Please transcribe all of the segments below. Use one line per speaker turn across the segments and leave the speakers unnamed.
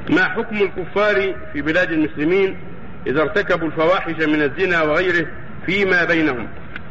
ما حكم الكفار في بلاد المسلمين إذا ارتكبوا الفواحش من الزنا وغيره فيما بينهم؟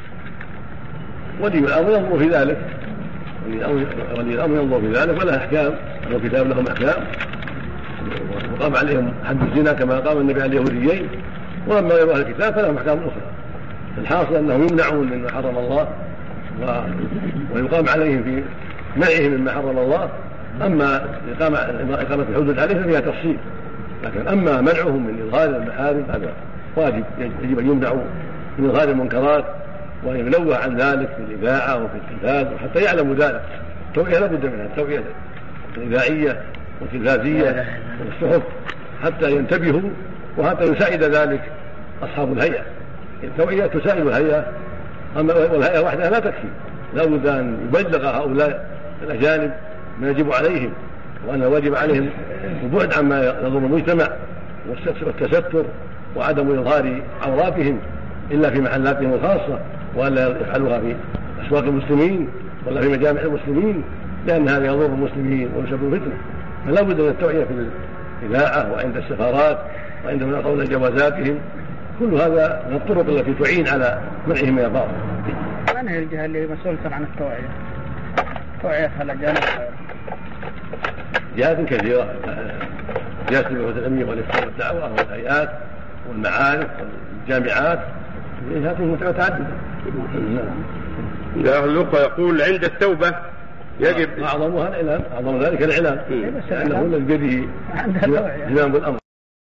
ولي الأمر ينظر في ذلك، ولي الأمر ينظر في ذلك، ولا أحكام، الكتاب لهم أحكام، وقام عليهم حد الزنا كما قام النبي على اليهوديين، وأما غير أهل الكتاب فلهم أحكام أخرى. الحاصل أنهم يمنعون مما حرم الله ويقام عليهم في منعهم مما حرم الله. أما إقامة الحدود عليهم فيها تفصيل، لكن أما منعهم من إظهار المحارم هذا واجب، يجب أن يمنعوا من إظهار المنكرات وأن ينوه عن ذلك في الإذاعة وفي التلفاز وحتى يعلموا ذلك. التوعية لا بد منها، التوعية الإذاعية والتلفازية والصحف حتى ينتبهوا وحتى يساعد ذلك أصحاب الهيئة. التوعية تساعد الهيئة، أما والهيئة وحدها لا تكفي، لا بد أن يبلغ هؤلاء الأجانب ما يجب عليهم، وأن الواجب عليهم البعد عما يضر المجتمع والتستر وعدم إظهار عوراتهم إلا في محلاتهم الخاصة، وألا يفعلوها في أسواق المسلمين ولا في مجامع المسلمين، لأن هذا يضر المسلمين ويسبب فتنة. فلا بد من التوعية في الإذاعة وعند السفارات وعندما يعطون جوازاتهم. كل هذا من الطرق التي تعين على منعهم من الباطل.
من هي الجهة اللي مسؤولة عن التوعية؟ توعية الأجانب؟
جهات كثيرة، جهات البحوث العلمية والإفتاء والدعوة والهيئات والمعارف والجامعات، جهات متعددة.
الأخوة يقول عند التوبة يجب
أعظمها الإعلام، أعظم ذلك الإعلام، لأنه الذي بيده زمام الأمر.